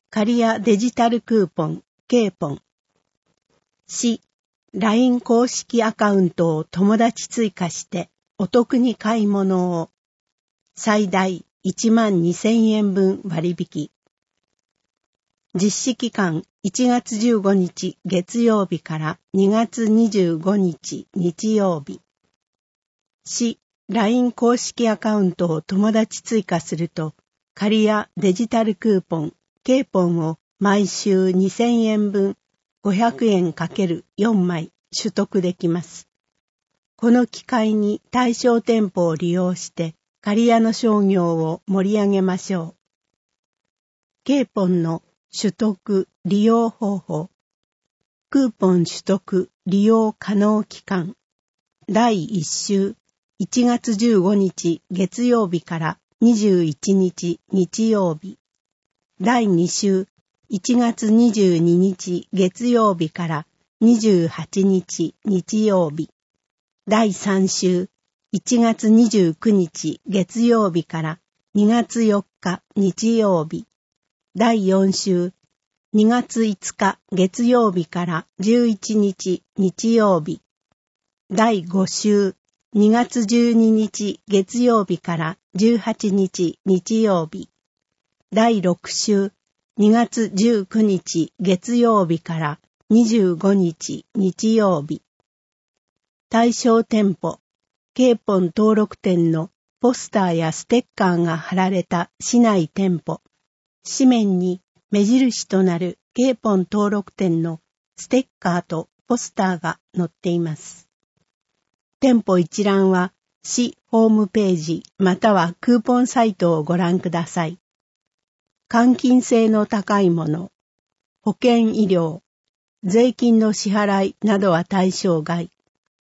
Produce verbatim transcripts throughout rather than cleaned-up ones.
刈谷デジタルクーポン、K ポン。し、ライン 公式アカウントを友達追加してお得に買い物を。最大いちまんにせんえんぶん割引。実施期間いちがつじゅうごにち月曜日からにがつにじゅうごにち日曜日。し、ライン 公式アカウントを友達追加すると、刈谷デジタルクーポン、K ポンを毎週にせんえんぶんごひゃくえん ×よん 枚取得できます。この機会に対象店舗を利用して刈谷の商業を盛り上げましょう。K ポンの取得利用方法。クーポン取得利用可能期間。だいいっ週いちがつじゅうごにち月曜日からにじゅういちにち日曜日。だいに週いちがつにじゅうににち月曜日からにじゅうはちにち日曜日。だいさん週いちがつにじゅうくにち月曜日からにがつよっか日曜日。だいよん週にがついつか月曜日からじゅういちにち日曜日。だいご週にがつじゅうににち月曜日からじゅうはちにち日曜日。だいろく週にがつじゅうくにち月曜日からにじゅうごにち日曜日。対象店舗、K ポン登録店のポスターやステッカーが貼られた市内店舗。紙面に目印となる K ポン登録店のステッカーとポスターが載っています。店舗一覧は市ホームページまたはクーポンサイトをご覧ください。換金性の高いもの、保険医療、税金の支払いなどは対象外。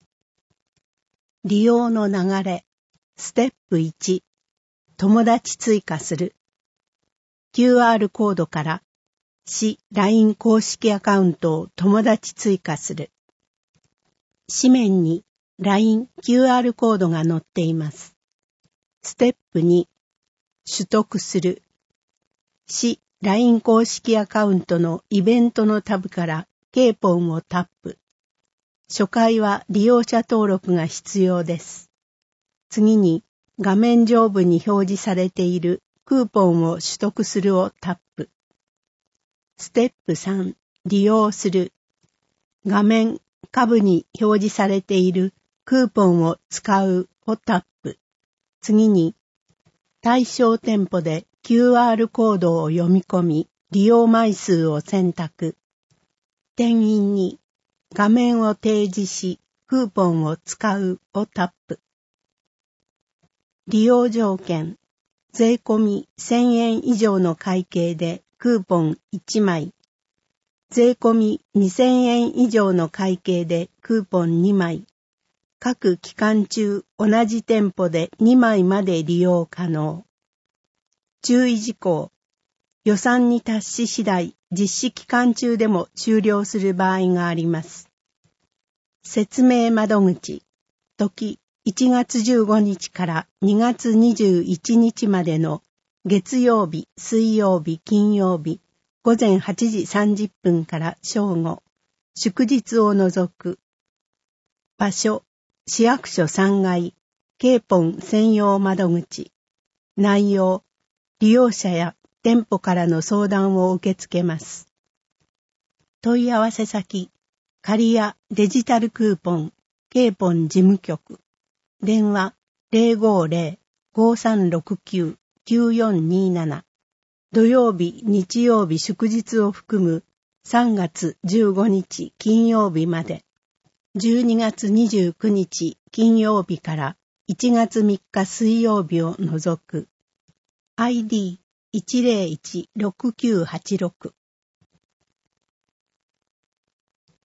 利用の流れ、ステップいち、友達追加する。キューアール コードから市 ライン 公式アカウントを友達追加する。紙面に ライン キューアール コードが載っています。ステップに、取得する。市 ライン 公式アカウントのイベントのタブから K ポンをタップ。初回は利用者登録が必要です。次に画面上部に表示されているクーポンを取得するをタップ。ステップさん、利用する。画面下部に表示されているクーポンを使うをタップ。次に対象店舗でキューアール コードを読み込み、利用枚数を選択。店員に画面を提示し、クーポンを使うをタップ。利用条件。税込みせんえん以上の会計でクーポンいちまい。税込みにせんえん以上の会計でクーポンにまい。各期間中同じ店舗でにまいまで利用可能。注意事項。予算に達し次第、実施期間中でも終了する場合があります。説明窓口。時、いちがつじゅうごにちからにがつにじゅういちにちまでの月曜日、水曜日、金曜日、ごぜんはちじさんじゅっぷんから正午、祝日を除く。場所、市役所さんがい、K ポン専用窓口。内容、利用者や店舗からの相談を受け付けます。問い合わせ先、刈谷デジタルクーポン、K ポン事務局。電話 ゼロごゼロ ごさんろくきゅう きゅうよんになな。土曜日、日曜日、祝日を含むさんがつじゅうごにち金曜日まで。じゅうにがつにじゅうくにち金曜日からいちがつみっか水曜日を除く。アイディーいちゼロいちろくきゅうはちろく